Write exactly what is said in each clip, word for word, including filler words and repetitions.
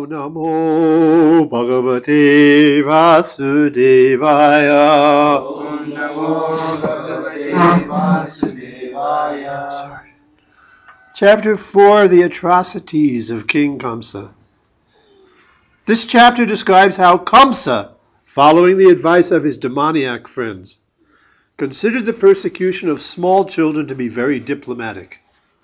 Namo Bhagavate Vasudevaya. Om Namo Bhagavate Vasudevaya. Sorry. Chapter four, The Atrocities of King Kamsa. This chapter describes how Kamsa, following the advice of his demoniac friends, considered the persecution of small children to be very diplomatic.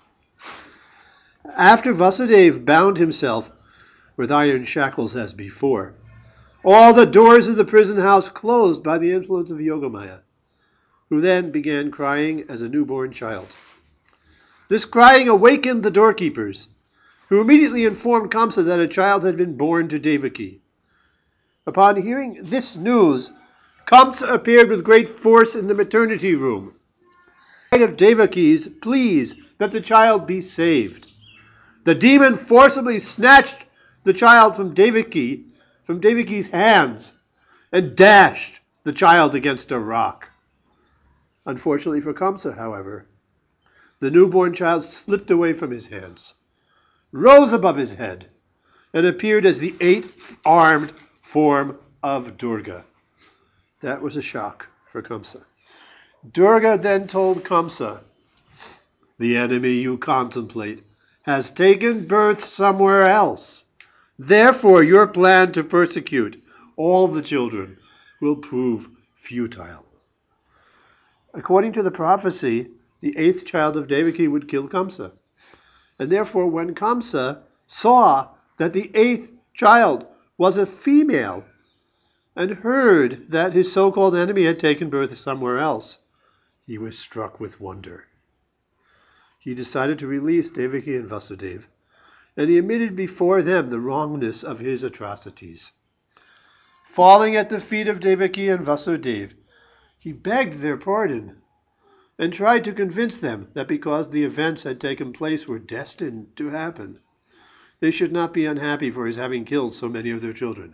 After Vasudeva bound himself with iron shackles as before, all the doors of the prison house closed by the influence of Yogamaya, who then began crying as a newborn child. This crying awakened the doorkeepers, who immediately informed Kamsa that a child had been born to Devaki. Upon hearing this news, Kamsa appeared with great force in the maternity room, of Devaki's pleas that the child be saved. The demon forcibly snatched the child from Devaki, from Devaki's hands, and dashed the child against a rock. Unfortunately for Kamsa, however, the newborn child slipped away from his hands, rose above his head, and appeared as the eight-armed form of Durga. That was a shock for Kamsa. Durga then told Kamsa, "The enemy you contemplate has taken birth somewhere else. Therefore, your plan to persecute all the children will prove futile." According to the prophecy, the eighth child of Devaki would kill Kamsa. And therefore, when Kamsa saw that the eighth child was a female and heard that his so-called enemy had taken birth somewhere else, he was struck with wonder. He decided to release Devaki and Vasudeva, and he admitted before them the wrongness of his atrocities. Falling at the feet of Devaki and Vasudeva, he begged their pardon and tried to convince them that because the events had taken place were destined to happen, they should not be unhappy for his having killed so many of their children.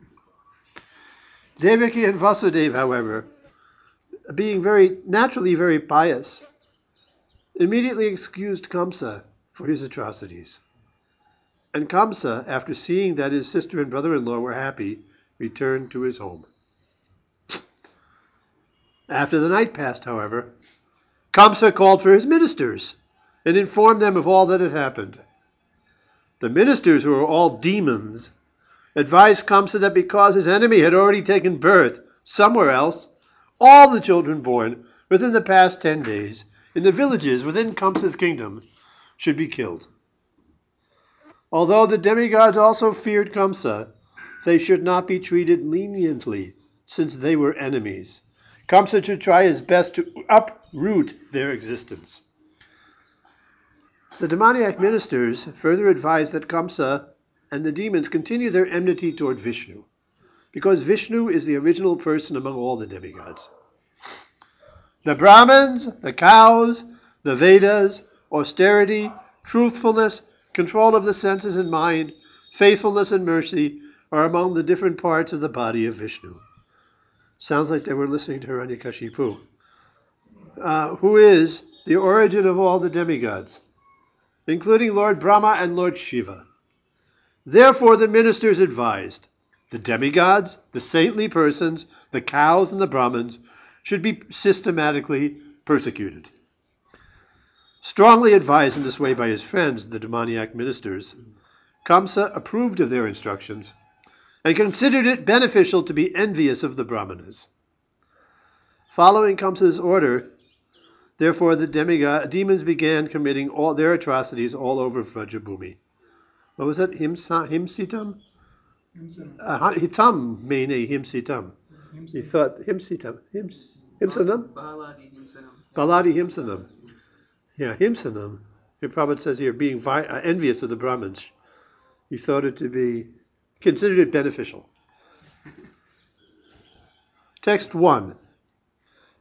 Devaki and Vasudeva, however, being very naturally very pious, immediately excused Kamsa for his atrocities. And Kamsa, after seeing that his sister and brother-in-law were happy, returned to his home. After the night passed, however, Kamsa called for his ministers and informed them of all that had happened. The ministers, who were all demons, advised Kamsa that because his enemy had already taken birth somewhere else, all the children born within the past ten days in the villages within Kamsa's kingdom should be killed. Although the demigods also feared Kamsa, they should not be treated leniently, since they were enemies. Kamsa should try his best to uproot their existence. The demoniac ministers further advised that Kamsa and the demons continue their enmity toward Vishnu, because Vishnu is the original person among all the demigods. The Brahmins, the cows, the Vedas, austerity, truthfulness, control of the senses and mind, faithfulness and mercy are among the different parts of the body of Vishnu. Sounds like they were listening to Hiranyakashipu, uh, who is the origin of all the demigods, including Lord Brahma and Lord Shiva. Therefore, the ministers advised the demigods, the saintly persons, the cows, and the Brahmins should be systematically persecuted. Strongly advised in this way by his friends, the demoniac ministers, Kamsa approved of their instructions and considered it beneficial to be envious of the Brahmanas. Following Kamsa's order, therefore, the demigod, demons began committing all their atrocities all over Vrajabhumi. What was that? Himsa, himsitam? Himsanam. Uh, hitam mene himsitam. He thought himsitam. Hims, himsanam? Baladi himsanam. Baladi himsanam. Yeah, himsanam. The Prabhupada says here, being vi- uh, envious of the Brahmins. He thought it to be, considered it beneficial. Text one.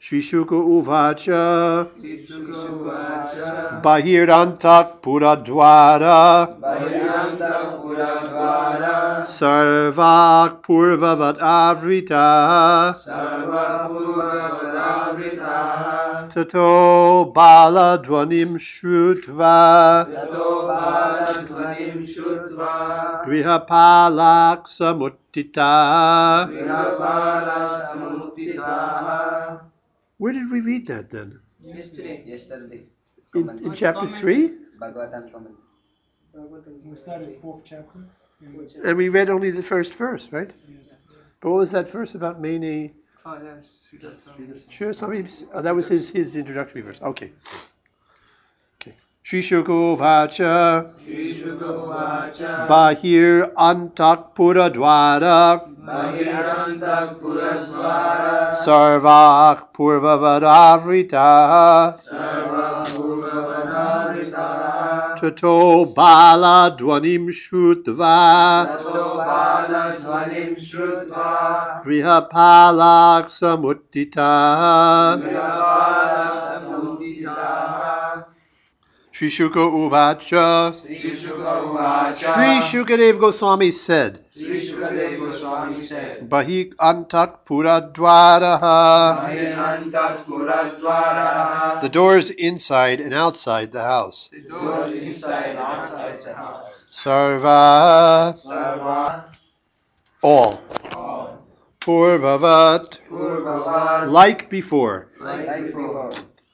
Shri Shuka Uvacha Ishukawacha Bahiranta Puradwara Bhairanta Puradvara Sarvak Purvavat Avrita Sarva Purvavadavritaha Tato Baladwanim Shrutva Tato Baladvanim Shutva Grihapalak Samutita. Grihapala Samutitaha. Where did we read that then? Yesterday. Yesterday, In, in chapter three? Bhagavatam comment. We started fourth chapter. And we read only the first verse, right? Yes. But what was that verse about Mene? Oh, yes. Sridhar Swami. Sure, somebody. Oh, that was his, his introductory verse. Okay. Okay. Shri Shuka Vacha Shri Shukawacha Bahir Antak Puradwara Bhagiranta Puradvara Sarvak Purvavadavrita Sarva Purvavadavritaha Tato Baladwanim Shrutva Tato Baladvanim Shrutva Grihapalak Samutita. Grihapala Samutitaha. Shri Shuka Uvacha Shri Shukawacha Shri Shukadev Goswami said, Shri Shukadev Goswami said Bahik Antak Puradwaraha. Bhairanta Puradvara The doors inside and outside the house. The doors inside and outside the house Sarva, Sarva all. Purvavat, Purvavad like before. like before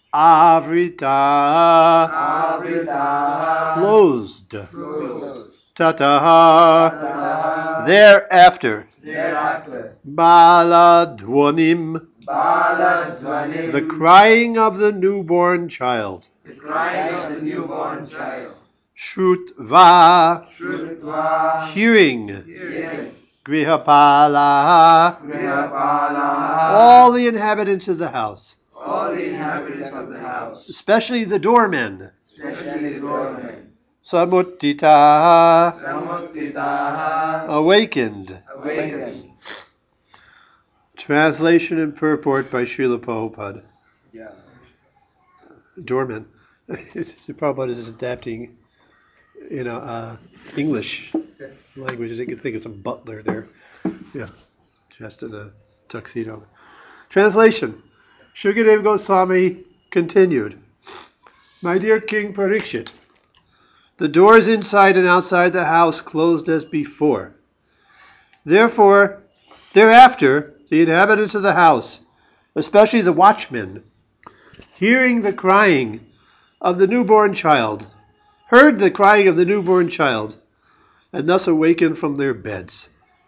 Avrita, Avritaha closed. Closed Tataha, Tataha thereafter. Thereafter Baladwanim, Baladvanim the crying of the newborn child. The crying of the newborn child Shrutva, Shrutva hearing. Hearing Grihapala, Grihapala all the inhabitants of the house, All the inhabitants of the house especially the doormen. Especially the doormen Samutita, Samutitaha awakened. Awakened. Translation and purport by Srila Prabhupada. Yeah. Doormen. The Prabhupada is adapting, you know, uh, English language. I can think of some butler there. Yeah, dressed in a tuxedo. Translation. Shukadeva Goswami continued. My dear King Parikshit, the doors inside and outside the house closed as before. Therefore, thereafter, the inhabitants of the house, especially the watchmen, hearing the crying of the newborn child, heard the crying of the newborn child, and thus awakened from their beds.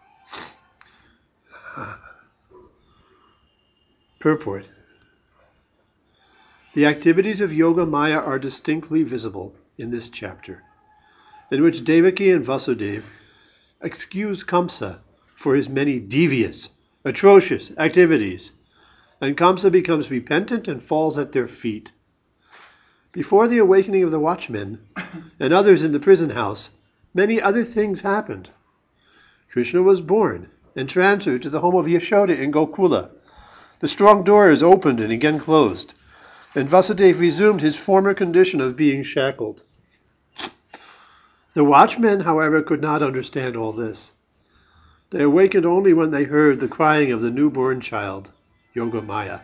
Purport. The activities of Yoga Maya are distinctly visible in this chapter, in which Devaki and Vasudeva excuse Kamsa for his many devious, atrocious activities, and Kamsa becomes repentant and falls at their feet. Before the awakening of the watchmen and others in the prison house, many other things happened. Krishna was born and transferred to the home of Yashoda in Gokula. The strong doors opened and again closed, and Vasudeva resumed his former condition of being shackled. The watchmen, however, could not understand all this. They awakened only when they heard the crying of the newborn child, Yoga Maya.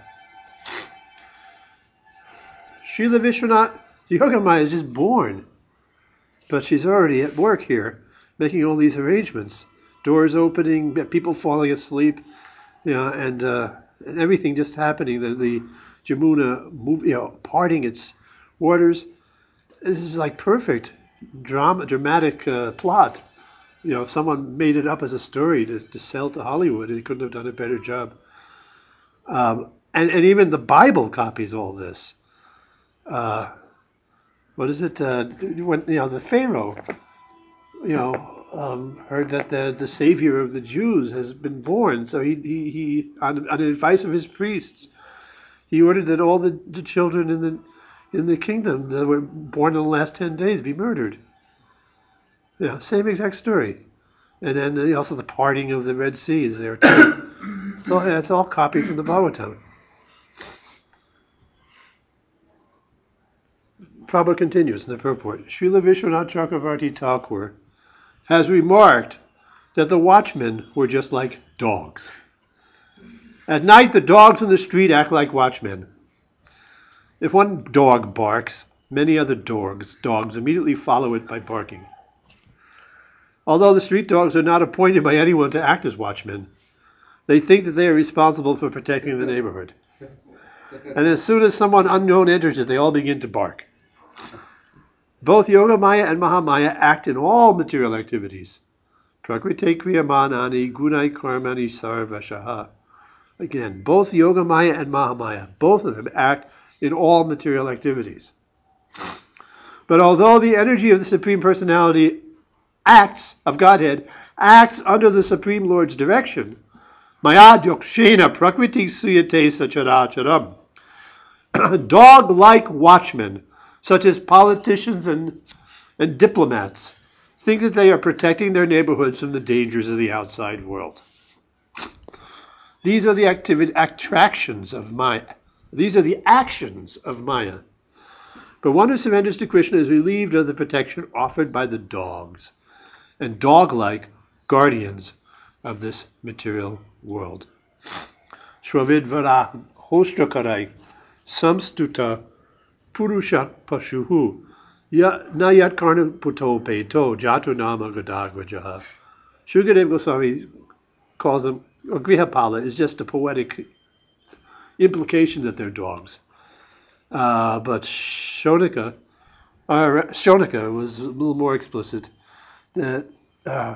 Srila Vishwanath, Yoga Maya is just born, but she's already at work here, making all these arrangements. Doors opening, people falling asleep, you know, and, uh, and everything just happening. The, the Jamuna, move, you know, parting its waters. This is like perfect drama, dramatic uh, plot. You know, if someone made it up as a story to, to sell to Hollywood, he couldn't have done a better job. Um, and, and even the Bible copies all this. Uh, what is it? Uh, when you know the Pharaoh, you know, um, heard that the the savior of the Jews has been born, so he he, he on, on the advice of his priests, he ordered that all the, the children in the in the kingdom that were born in the last ten days be murdered. Yeah, same exact story. And then uh, also the parting of the Red Sea is there too. So yeah, it's all copied from the Bhagavatam. Prabhupada continues in the purport. Srila Vishwanath Chakravarti Thakur has remarked that the watchmen were just like dogs. At night, the dogs in the street act like watchmen. If one dog barks, many other dogs, dogs immediately follow it by barking. Although the street dogs are not appointed by anyone to act as watchmen, they think that they are responsible for protecting the neighborhood. And as soon as someone unknown enters it, they all begin to bark. Both Yogamaya and Mahamaya act in all material activities. Prakriti kriyamanani gunai karmani sarvashaha. Again, both Yogamaya and Mahamaya, both of them act in all material activities. But although the energy of the Supreme Personality acts, of Godhead, acts under the Supreme Lord's direction, Maya Dyokshena Prakriti Suyate Sacharacharam. Dog-like watchmen, such as politicians and, and diplomats, think that they are protecting their neighborhoods from the dangers of the outside world. These are the activity, attractions of Maya. These are the actions of Maya. But one who surrenders to Krishna is relieved of the protection offered by the dogs and dog-like guardians of this material world. Shravidvara hostrakarai samstuta purusha pashuhu nayat karna puto peto jatu nama gadagvajaha. Shukadeva Goswami calls them, or Grihapala is just a poetic implication that they're dogs. Uh, but Shonika, uh, Shonika was a little more explicit that uh,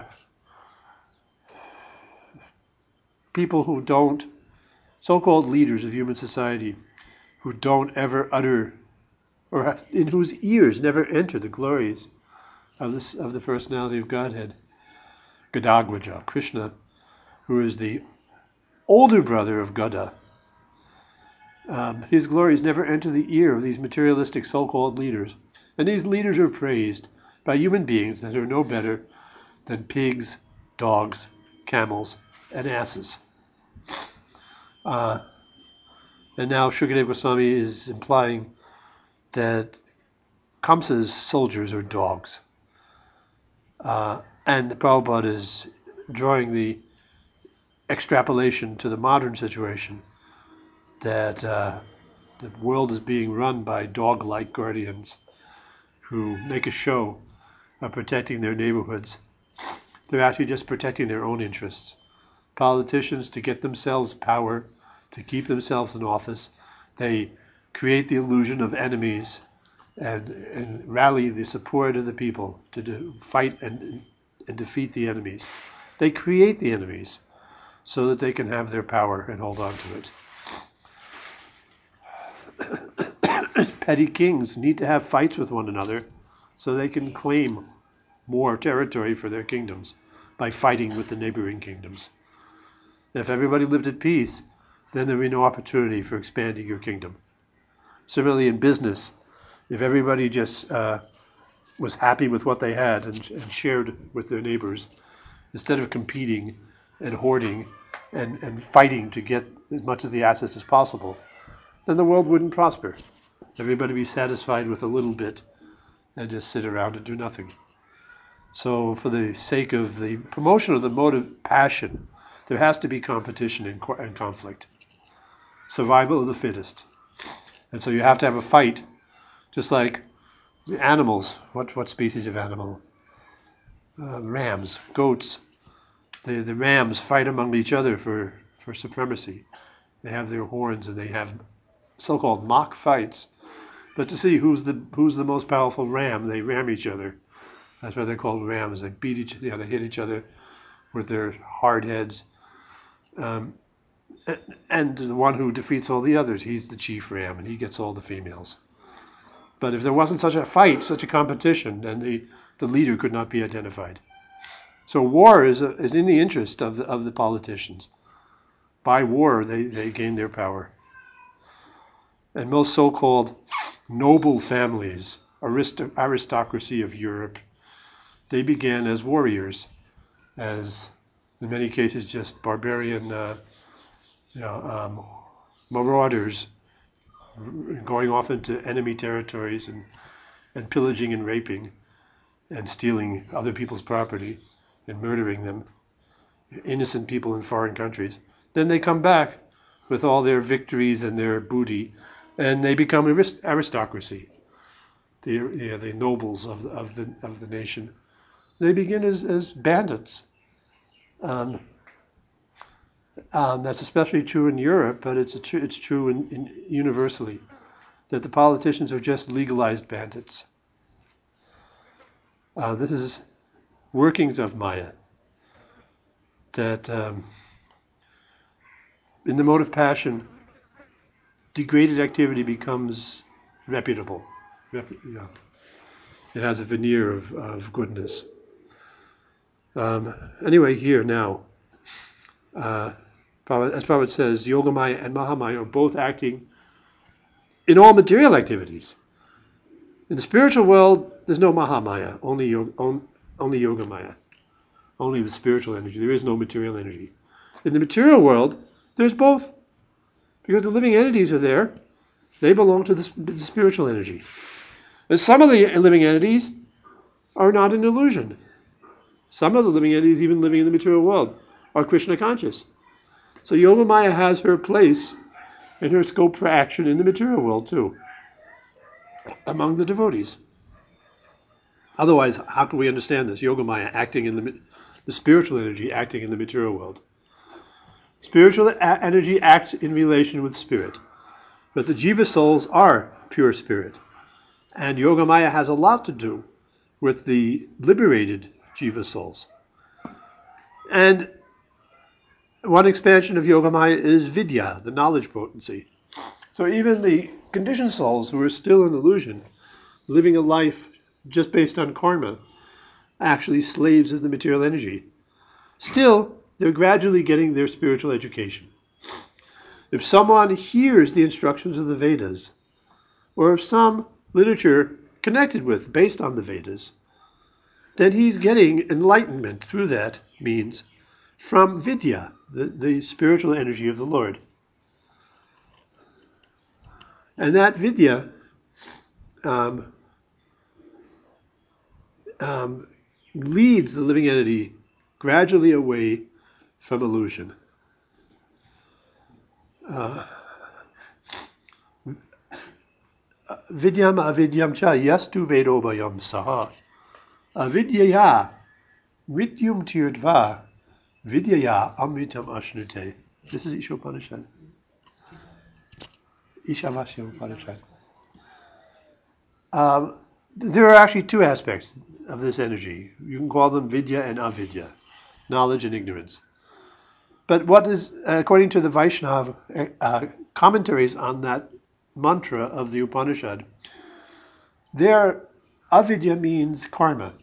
people who don't, so-called leaders of human society, who don't ever utter, or have, in whose ears never enter the glories of this of the personality of Godhead, Gadagvaja, Krishna, who is the older brother of Gada. Um, his glories never enter the ear of these materialistic so-called leaders. And these leaders are praised by human beings that are no better than pigs, dogs, camels, and asses. Uh, and now Shukadeva Goswami is implying that Kamsa's soldiers are dogs. Uh, and Prabhupada is drawing the extrapolation to the modern situation that uh, the world is being run by dog-like guardians who make a show of protecting their neighborhoods. They're actually just protecting their own interests. Politicians, to get themselves power, to keep themselves in office, they create the illusion of enemies and, and rally the support of the people to do, fight and, and defeat the enemies. They create the enemies so that they can have their power and hold on to it. Petty kings need to have fights with one another so they can claim more territory for their kingdoms by fighting with the neighboring kingdoms. If everybody lived at peace, then there would be no opportunity for expanding your kingdom. Similarly, in business, if everybody just uh, was happy with what they had and, and shared with their neighbors, instead of competing and hoarding and, and fighting to get as much of the assets as possible, then the world wouldn't prosper. Everybody would be satisfied with a little bit and just sit around and do nothing. So for the sake of the promotion of the mode of passion, there has to be competition and, co- and conflict. Survival of the fittest. And so you have to have a fight, just like animals. What what species of animal? Uh, rams, goats. The, the rams fight among each other for, for supremacy. They have their horns and they have so-called mock fights. But to see who's the who's the most powerful ram, they ram each other. That's why they're called rams. They beat each, you know, they hit each other with their hard heads. Um, and, and the one who defeats all the others, he's the chief ram, and he gets all the females. But if there wasn't such a fight, such a competition, then the, the leader could not be identified. So war is a, is in the interest of the of the politicians. By war, they, they gain their power. And most so-called noble families, arist- aristocracy of Europe, they began as warriors, as in many cases just barbarian uh, you know, um, marauders going off into enemy territories and and pillaging and raping and stealing other people's property and murdering them, innocent people in foreign countries. Then they come back with all their victories and their booty, and they become arist- aristocracy, the, you know, the nobles of the, of the of the nation. They begin as, as bandits. Um, um, that's especially true in Europe, but it's a tr- it's true in, in universally, that the politicians are just legalized bandits. Uh, this is workings of Maya. That um, in the mode of passion, degraded activity becomes reputable. Rep- yeah. It has a veneer of, of goodness. Um, anyway, here now, uh, as Prabhupada says, Yogamaya and Mahamaya are both acting in all material activities. In the spiritual world, there's no Mahamaya, only yoga, on, only Yogamaya, only the spiritual energy. There is no material energy. In the material world, there's both, because the living entities are there. They belong to the, the spiritual energy. And some of the living entities are not an illusion. Some of the living entities, even living in the material world, are Krishna conscious. So Yogamaya has her place and her scope for action in the material world too, among the devotees. Otherwise, how can we understand this? Yogamaya acting in the the spiritual energy acting in the material world. Spiritual a- energy acts in relation with spirit, but the jiva souls are pure spirit, and Yogamaya has a lot to do with the liberated jiva souls. And one expansion of Yogamaya is vidya, the knowledge potency. So even the conditioned souls who are still in illusion, living a life just based on karma, actually slaves of the material energy, still they're gradually getting their spiritual education. If someone hears the instructions of the Vedas, or of some literature connected with, based on the Vedas, then he's getting enlightenment through that means from vidya, the, the spiritual energy of the Lord. And that vidya um, um, leads the living entity gradually away from illusion. Uh, Vidyam avidyam cha yastu vedobhayam saha. Avidyaya vidyum tirtva vidyaya amritam ashnute. This is Ishopanishad. Ishavasya Upanishad. Um, there are actually two aspects of this energy. You can call them vidya and avidya, knowledge and ignorance. But what is, according to the Vaishnava uh, commentaries on that mantra of the Upanishad, there avidya means karma,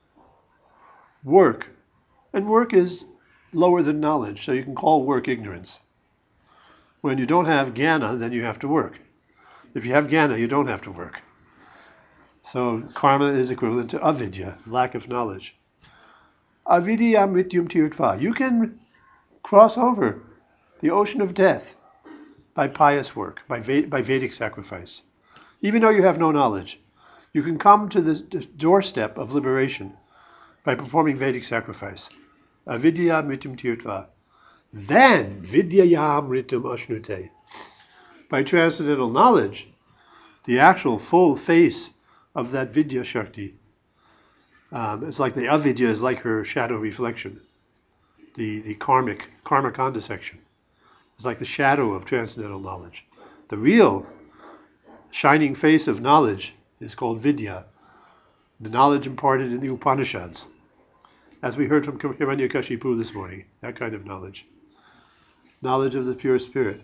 work. And work is lower than knowledge, so you can call work ignorance. When you don't have jnana, then you have to work. If you have jnana, you don't have to work. So karma is equivalent to avidya, lack of knowledge. Avidya mrityum tirtva. You can cross over the ocean of death by pious work, by, Ved- by Vedic sacrifice. Even though you have no knowledge, you can come to the doorstep of liberation by performing Vedic sacrifice. Avidya mrityum tirtva. Then vidyaya mrityum ashnute. By transcendental knowledge, the actual full face of that vidya shakti. Um, it's like the avidya is like her shadow reflection, the, the karmic, karma kanda section. It's like the shadow of transcendental knowledge. The real shining face of knowledge is called vidya, the knowledge imparted in the Upanishads, as we heard from Hiranyakashipu this morning, that kind of knowledge. Knowledge of the pure spirit.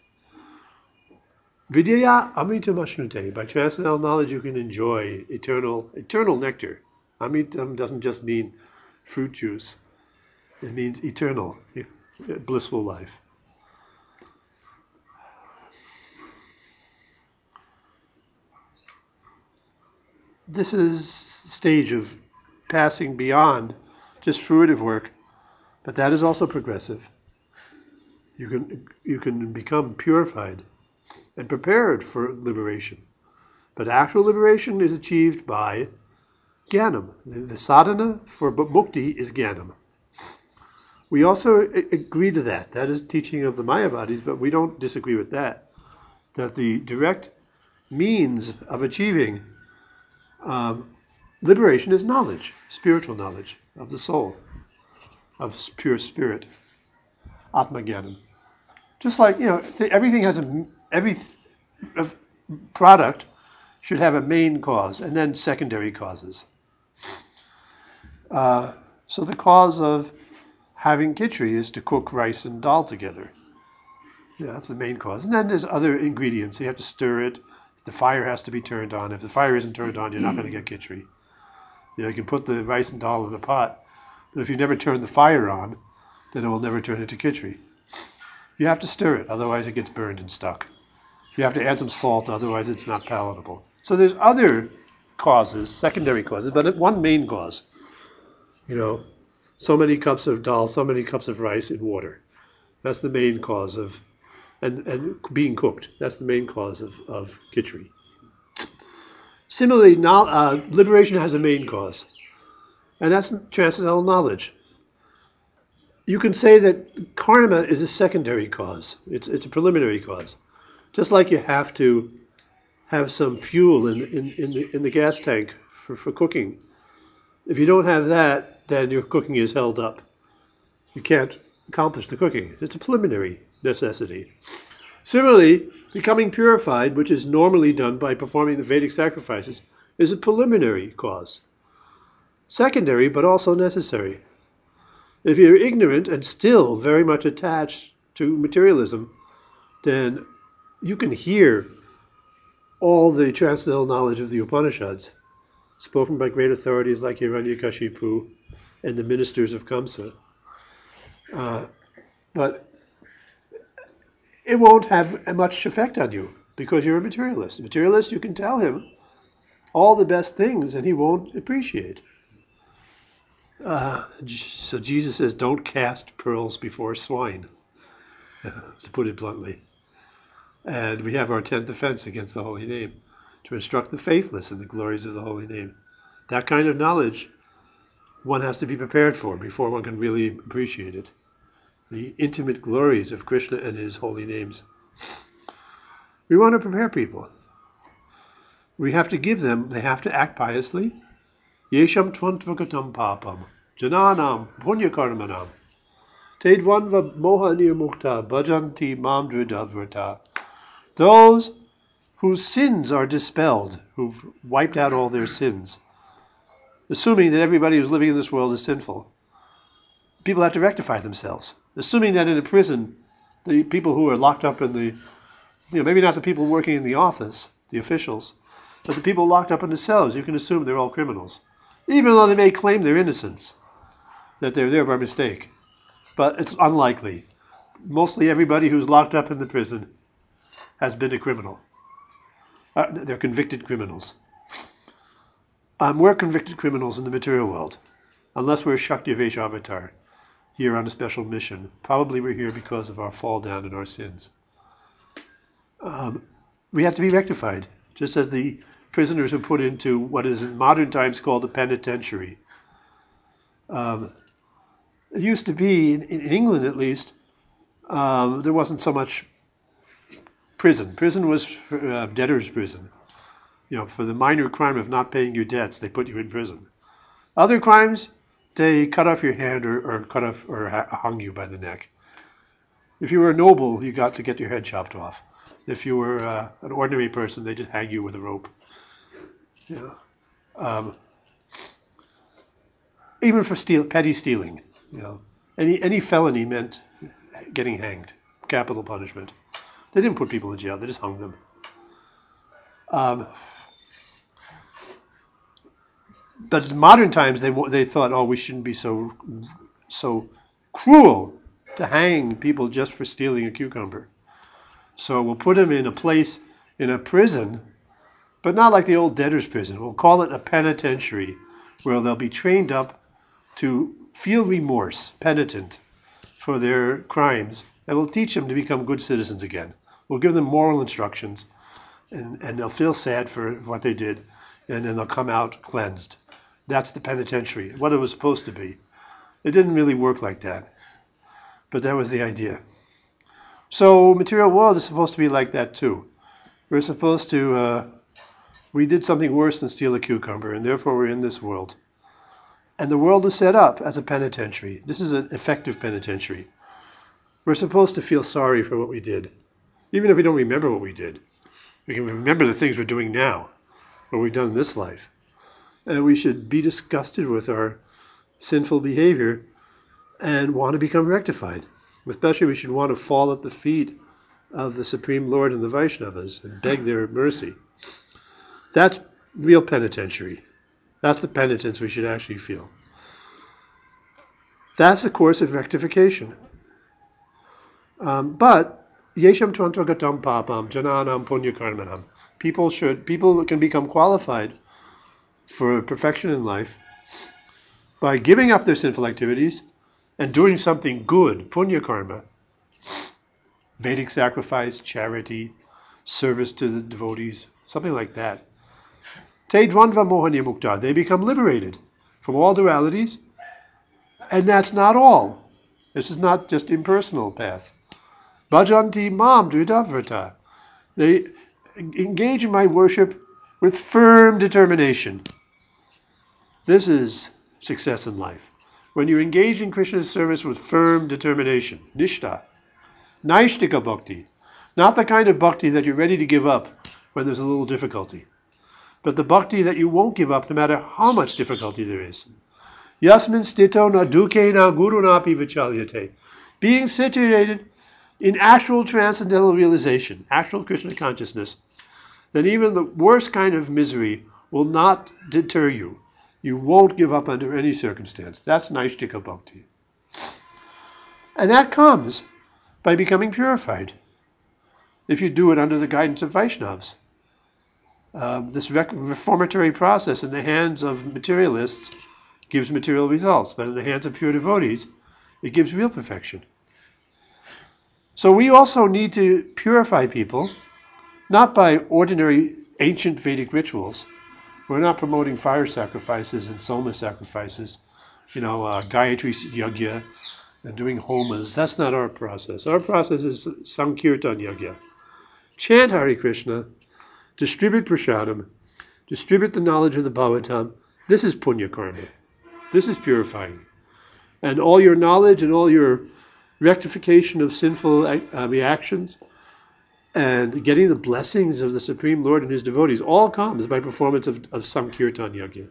Vidyaya amritam ashnute. By transcendental knowledge you can enjoy eternal eternal nectar. Amritam doesn't just mean fruit juice. It means eternal, blissful life. This is the stage of passing beyond just fruitive work, but that is also progressive. You can you can become purified and prepared for liberation But actual liberation is achieved by Jnanam. The, the sadhana for mukti is Jnanam. We also a- agree to that. That is teaching of the Mayavadis, but we don't disagree with that. That the direct means of achieving um, liberation is knowledge, spiritual knowledge of the soul, of pure spirit, Atma Jnanam. Just like, you know, th- everything has a, every th- of product should have a main cause and then secondary causes. Uh, so the cause of having khichdi is to cook rice and dal together. Yeah, that's the main cause. And then there's other ingredients. You have to stir it. The fire has to be turned on. If the fire isn't turned on, you're not going to get khichdi. You know, you can put the rice and dal in a pot, but if you never turn the fire on, then it will never turn into khichdi. You have to stir it, otherwise it gets burned and stuck. You have to add some salt, otherwise it's not palatable. So there's other causes, secondary causes, but one main cause. You know, so many cups of dal, so many cups of rice in water. That's the main cause of, and, and being cooked. That's the main cause of, of khichdi. Similarly, now, uh, liberation has a main cause, and that's transcendental knowledge. You can say that karma is a secondary cause. It's it's a preliminary cause. Just like you have to have some fuel in in, in the in the gas tank for, for cooking. If you don't have that, then your cooking is held up. You can't accomplish the cooking. It's a preliminary necessity. Similarly, becoming purified, which is normally done by performing the Vedic sacrifices, is a preliminary cause. Secondary, but also necessary. If you're ignorant and still very much attached to materialism, then you can hear all the transcendental knowledge of the Upanishads, spoken by great authorities like Hiranyakashipu and the ministers of Kamsa. Uh, but it won't have much effect on you because you're a materialist. A materialist, you can tell him all the best things and he won't appreciate. Uh, so Jesus says, don't cast pearls before swine, to put it bluntly. And we have our tenth offense against the holy name, to instruct the faithless in the glories of the holy name. That kind of knowledge one has to be prepared for before one can really appreciate it. The intimate glories of Krishna and his holy names. We want to prepare people. We have to give them, they have to act piously. Yesham tvantvagatam papam, jananam punyakarmanam, tedvanva moha nirmukta, bhajanti mam dridhavrata. Those whose sins are dispelled, who've wiped out all their sins, assuming that everybody who's living in this world is sinful. People have to rectify themselves. Assuming that in a prison, the people who are locked up in the, you know, maybe not the people working in the office, the officials, but the people locked up in the cells, you can assume they're all criminals. Even though they may claim their innocence, that they're there by mistake. But it's unlikely. Mostly everybody who's locked up in the prison has been a criminal. Uh, they're convicted criminals. Um, we're convicted criminals in the material world, unless we're Shakti Vaishavatar, here on a special mission. Probably we're here because of our fall down and our sins. Um, we have to be rectified, just as the prisoners are put into what is in modern times called a penitentiary. Um, it used to be, in, in England at least, um, there wasn't so much prison. Prison was for, uh, debtor's prison. You know, for the minor crime of not paying your debts, they put you in prison. Other crimes, they cut off your hand or, or cut off or ha- hung you by the neck. If you were a noble, you got to get your head chopped off. If you were uh, an ordinary person, they just hang you with a rope. You know, um, even for steal, petty stealing, you know, any any felony meant getting hanged, capital punishment. They didn't put people in jail; they just hung them. Um, but in modern times, they they thought, oh, we shouldn't be so so cruel to hang people just for stealing a cucumber. So we'll put them in a place in a prison. But not like the old debtor's prison. We'll call it a penitentiary, where they'll be trained up to feel remorse, penitent for their crimes, and we'll teach them to become good citizens again. We'll give them moral instructions and, and they'll feel sad for what they did, and then they'll come out cleansed. That's the penitentiary, what it was supposed to be. It didn't really work like that, but that was the idea. So material world is supposed to be like that too. We're supposed to, uh, we did something worse than steal a cucumber, and therefore we're in this world. And the world is set up as a penitentiary. This is an effective penitentiary. We're supposed to feel sorry for what we did, even if we don't remember what we did. We can remember the things we're doing now, what we've done in this life. And we should be disgusted with our sinful behavior and want to become rectified. Especially we should want to fall at the feet of the Supreme Lord and the Vaishnavas and beg their mercy. That's real penitentiary. That's the penitence we should actually feel. That's a course of rectification. Um, but yesham tvantagatam papam jananam punya karmanam. People should people can become qualified for perfection in life by giving up their sinful activities and doing something good, punya karma. Vedic sacrifice, charity, service to the devotees, something like that. Te dvandva mohanya mukta. They become liberated from all dualities, and that's not all. This is not just impersonal path. Bhajanti mam dvidavrata. They engage in my worship with firm determination. This is success in life. When you engage in Krishna's service with firm determination, nishta, naishtika bhakti, not the kind of bhakti that you're ready to give up when there's a little difficulty, but the bhakti that you won't give up no matter how much difficulty there is. Yasmin stito na duke na guru napi vichalyate. Being situated in actual transcendental realization, actual Krishna consciousness, then even the worst kind of misery will not deter you. You won't give up under any circumstance. That's Naishtika Bhakti. And that comes by becoming purified, if you do it under the guidance of Vaishnavas. Um, this rec- reformatory process in the hands of materialists gives material results, but in the hands of pure devotees, it gives real perfection. So we also need to purify people, not by ordinary ancient Vedic rituals. We're not promoting fire sacrifices and soma sacrifices, you know, uh, Gayatri Yagya and doing homas. That's not our process. Our process is Sankirtan Yagya. Chant Hare Krishna, distribute prasadam, distribute the knowledge of the Bhagavatam. This is punya karma. This is purifying. And all your knowledge and all your rectification of sinful uh, reactions and getting the blessings of the Supreme Lord and His devotees all comes by performance of, of Sankirtan Yagya.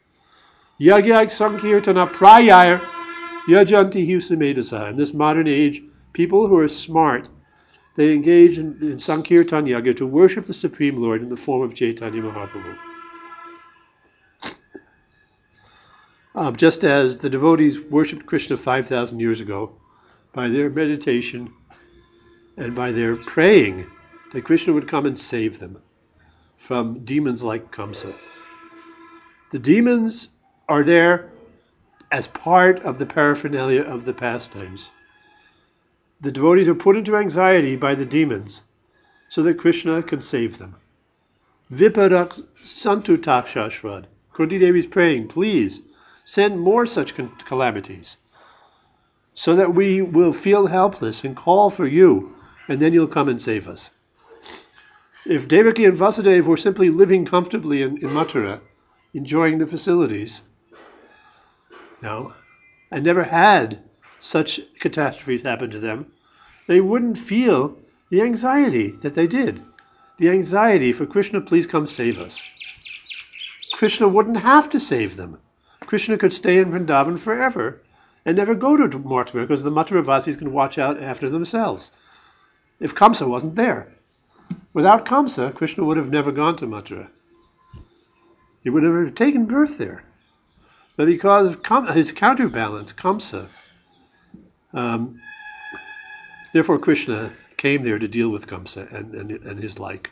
Yagya Sankirtana Prayar Yajanti Husamedasa. In this modern age, people who are smart, they engage in, in Sankirtan Yagya to worship the Supreme Lord in the form of Chaitanya Mahaprabhu. Um, just as the devotees worshipped Krishna five thousand years ago by their meditation and by their praying that Krishna would come and save them from demons like Kamsa. The demons are there as part of the paraphernalia of the pastimes. The devotees are put into anxiety by the demons so that Krishna can save them. Viparak santu takshashvad. Kunti Devi is praying, please send more such calamities so that we will feel helpless and call for you, and then you'll come and save us. If Devaki and Vasudeva were simply living comfortably in, in Mathura, enjoying the facilities, no, and never had such catastrophes happen to them, they wouldn't feel the anxiety that they did. The anxiety for Krishna, please come save us. Krishna wouldn't have to save them. Krishna could stay in Vrindavan forever and never go to Mathura because the Mathuravasis can watch out after themselves. If Kamsa wasn't there. Without Kamsa, Krishna would have never gone to Mathura. He would have never taken birth there. But because of Kam- his counterbalance, Kamsa, um, therefore Krishna came there to deal with Kamsa and, and, and his like.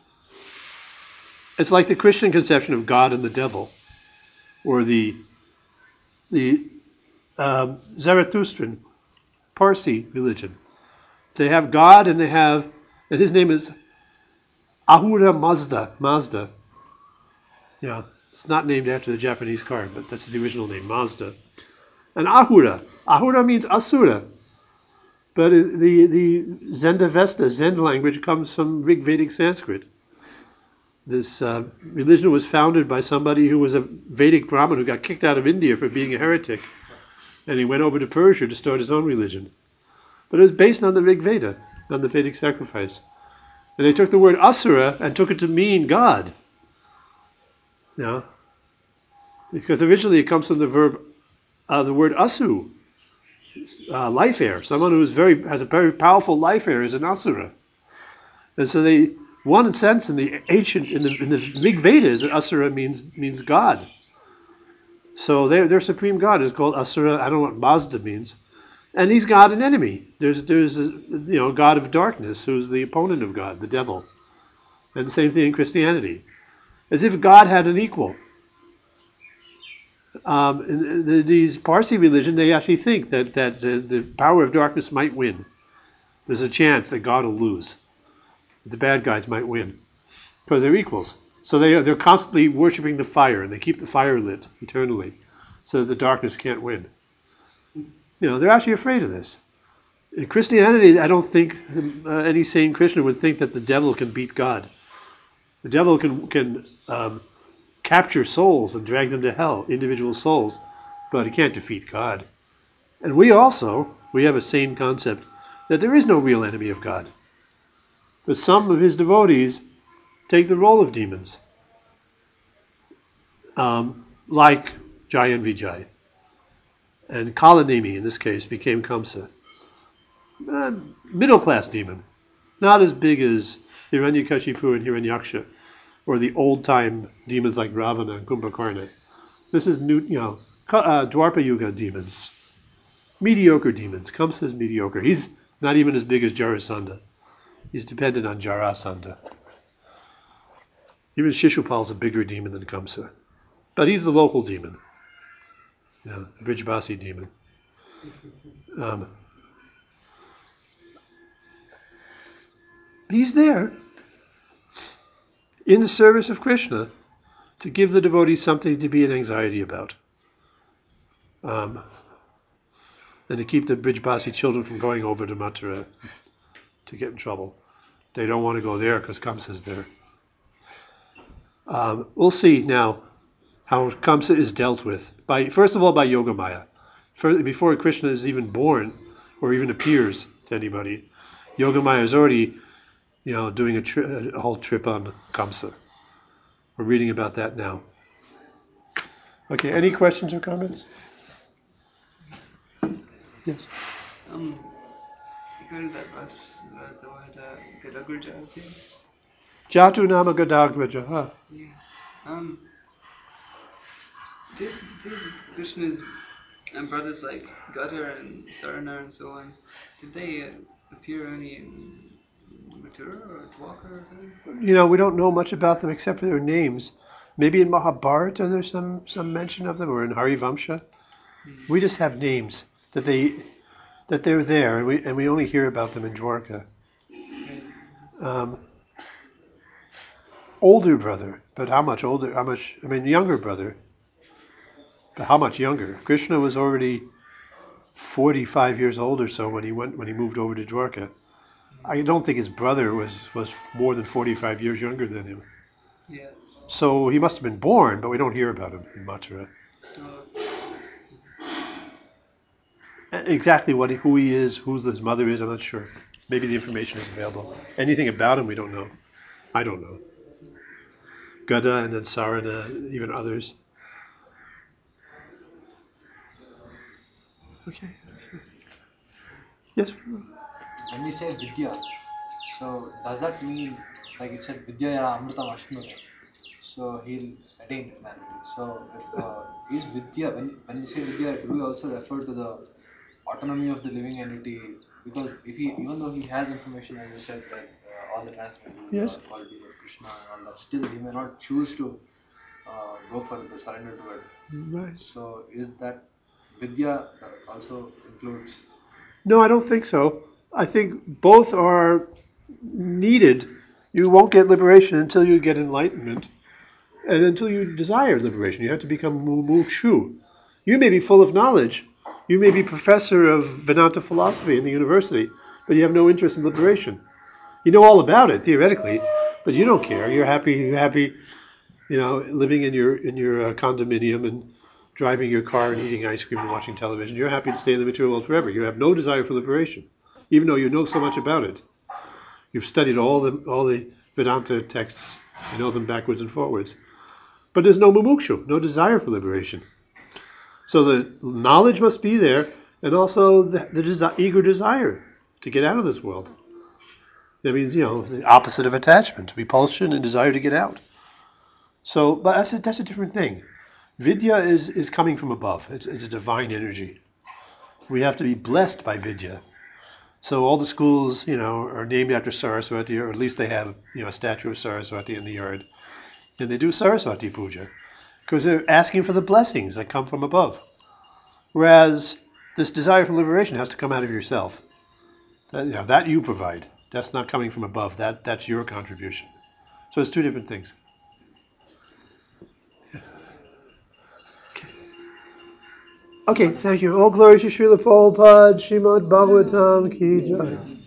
It's like the Christian conception of God and the devil, or the the um, Zarathustran Parsi religion. They have God and they have, and his name is Ahura Mazda. Mazda. Yeah, it's not named after the Japanese car, but that's the original name, Mazda. And Ahura. Ahura means Asura. But the, the Zendavesta, Zend language, comes from Rig Vedic Sanskrit. This uh, religion was founded by somebody who was a Vedic Brahmin who got kicked out of India for being a heretic. And he went over to Persia to start his own religion. But it was based on the Rig Veda, on the Vedic sacrifice. And they took the word Asura and took it to mean God. You know? Because originally it comes from the verb, uh, the word asu, uh, life air. Someone who is very has a very powerful life air is an asura. And so they, one sense in the ancient, in the, in the Rig Veda is that asura means means God. So their their supreme God is called Asura. I don't know what Mazda means, and he's God and enemy. There's there's a, you know God of darkness who's the opponent of God, the devil, and the same thing in Christianity, as if God had an equal. Um, in the, these Parsi religion, they actually think that that the, the power of darkness might win. There's a chance that God will lose. The bad guys might win because they're equals. So they are, they're constantly worshiping the fire, and they keep the fire lit eternally, so that the darkness can't win. You know, they're actually afraid of this. In Christianity, I don't think uh, any sane Christian would think that the devil can beat God. The devil can can um, capture souls and drag them to hell, individual souls, but he can't defeat God. And we also, we have a sane concept that there is no real enemy of God. But some of his devotees take the role of demons, um, like Jai and Vijay. And Kalanemi, in this case, became Kamsa. A middle-class demon, not as big as Hiranyakashipu and Hiranyaksha, or the old-time demons like Ravana and Kumbhakarna. This is new, you know, uh, Dwapara Yuga demons, mediocre demons. Kamsa is mediocre. He's not even as big as Jarasandha. He's dependent on Jarasandha. Even Shishupal's a bigger demon than Kamsa. But he's the local demon. You know, the Brijbasi demon. Um, he's there in the service of Krishna to give the devotees something to be in anxiety about. Um, and to keep the Brijbasi children from going over to Mathura to get in trouble. They don't want to go there because Kamsa's there. Um, we'll see now how Kamsa is dealt with. By first of all, by Yogamaya. For, before Krishna is even born or even appears to anybody, Yogamaya is already, you know, doing a, tri- a whole trip on Kamsa. We're reading about that now. Okay, any questions or comments? Yes. Um, regarding that verse, uh, the word uh, Gadagraja appears. Jatu nama Gadagraja. Huh? Yeah. Um, did, did Krishna's and brothers like Gadar and Sarana and so on, did they uh, appear only in Mathura or Dwarka or something? You know, we don't know much about them except for their names. Maybe in Mahabharata there's some, some mention of them, or in Harivamsha. Mm. We just have names that they that they're there, and we and we only hear about them in Dwarka. Um, older brother, but how much older? How much? I mean, younger brother, but how much younger? Krishna was already forty-five years old or so when he went when he moved over to Dwarka. I don't think his brother was, was more than forty-five years younger than him. Yeah. So he must have been born, but we don't hear about him in Mathura. Exactly what he, who he is, who his mother is, I'm not sure. Maybe the information is available. Anything about him we don't know. I don't know. Gada and then Sarana, even others. Okay. Yes? When we say Vidya, so does that mean, like it said, Vidya Amritam Ashnu, so he'll attain humanity. So if, uh, is Vidya, when, when we say Vidya, do we also refer to the autonomy of the living entity? Because if he, even though he has information, as you said, that uh, all the transcendental yes. qualities of Krishna and all that, still he may not choose to uh, go for the surrender to it. Right. So is that Vidya also includes? No, I don't think so. I think both are needed You won't get liberation until you get enlightenment, and until you desire liberation. You have to become mukshu. You may be full of knowledge. You may be professor of Vedanta philosophy in the university, but you have no interest in liberation. You know all about it theoretically, but you don't care. You're happy. You're happy, you know, living in your in your uh, condominium and driving your car and eating ice cream and watching television. You're happy to stay in the material world forever. You have no desire for liberation, even though you know so much about it. You've studied all the all the Vedanta texts. You know them backwards and forwards. But there's no mumukshu, no desire for liberation. So the knowledge must be there, and also the, the desi- eager desire to get out of this world. That means, you know, the opposite of attachment, repulsion and desire to get out. So, but that's a, that's a different thing. Vidya is, is coming from above. It's, it's a divine energy. We have to be blessed by Vidya. So all the schools, you know, are named after Saraswati, or at least they have, you know, a statue of Saraswati in the yard. And they do Saraswati puja because they're asking for the blessings that come from above. Whereas this desire for liberation has to come out of yourself. That, you know, that you provide. That's not coming from above. That that's your contribution. So it's two different things. Okay, thank you. All glory to Srila Prabhupada, Srimad Bhagavatam Ki Jai.